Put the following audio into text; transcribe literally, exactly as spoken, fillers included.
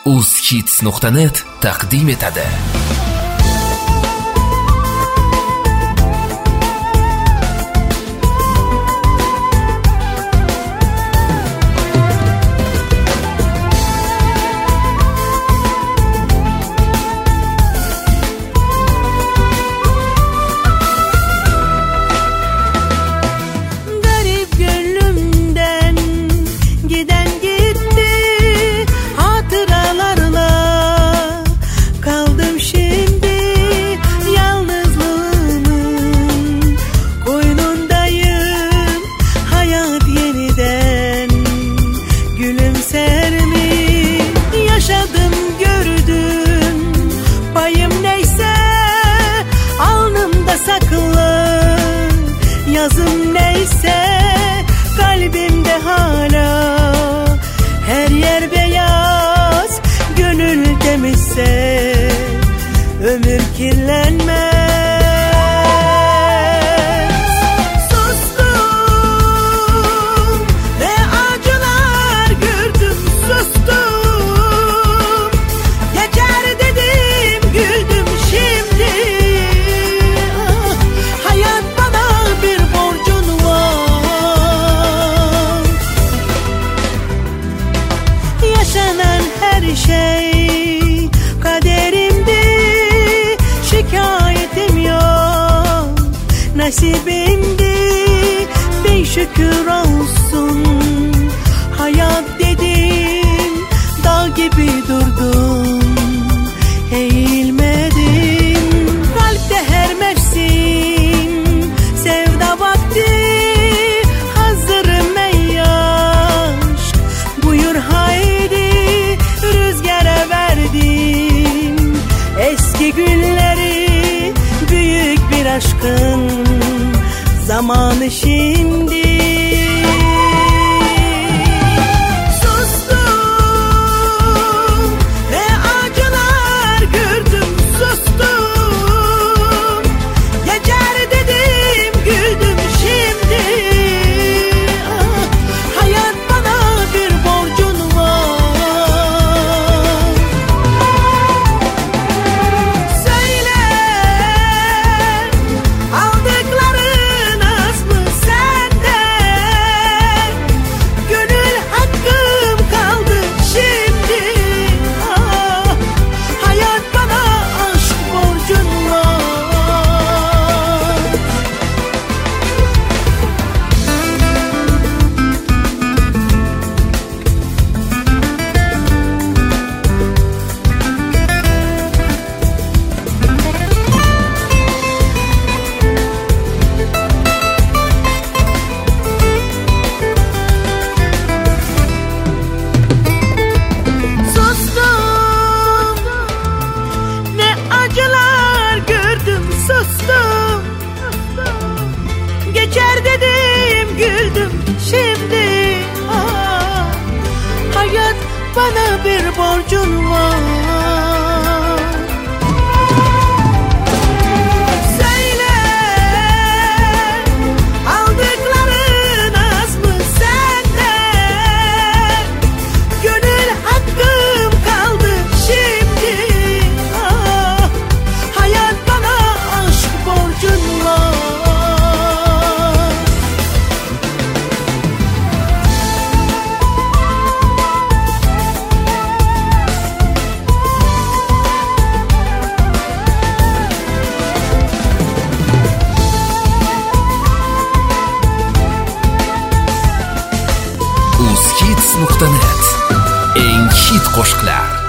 uzhits nuqta net taqdim etadi. Yazım neyse kalbimde hala, her yer beyaz, gönül temizse ömür kirlenmez. Sustum ve acılar gördüm, sustum. Geçer dedim, güldüm şimdi. Ah, hayat bana bir borcun var. Yaşanan her şey kaderimdi, şikayetim yok, nasibimdi. Bin şükür olsun, hayat dedim, dağ gibi durdum, eğilmedim. Kalpte her mevsim sevda vakti, hazırım ey aşk, buyur haydi, rüzgara verdim eski günleri. Büyük bir aşkın zamanı şimdi. Sustum ve acılar gördüm, sustum. Geçer dedim, güldüm şimdi. Ah, hayat bana bir borcun var. Söyle, aldıkların az mı senden? Gönül hakkım kaldı şimdi. Ah, hayat bana aşk borcun var. Sustum ve acılar gördüm, sustum. Geçer dedim, güldüm şimdi. Ah, hayat bana bir borcun var. Söyle, aldıkların az mı senden? Gönül hakkım kaldı şimdi. Ah, hayat bana aşk borcun var. uzhits nuqta net eng hit qo'shiqlar.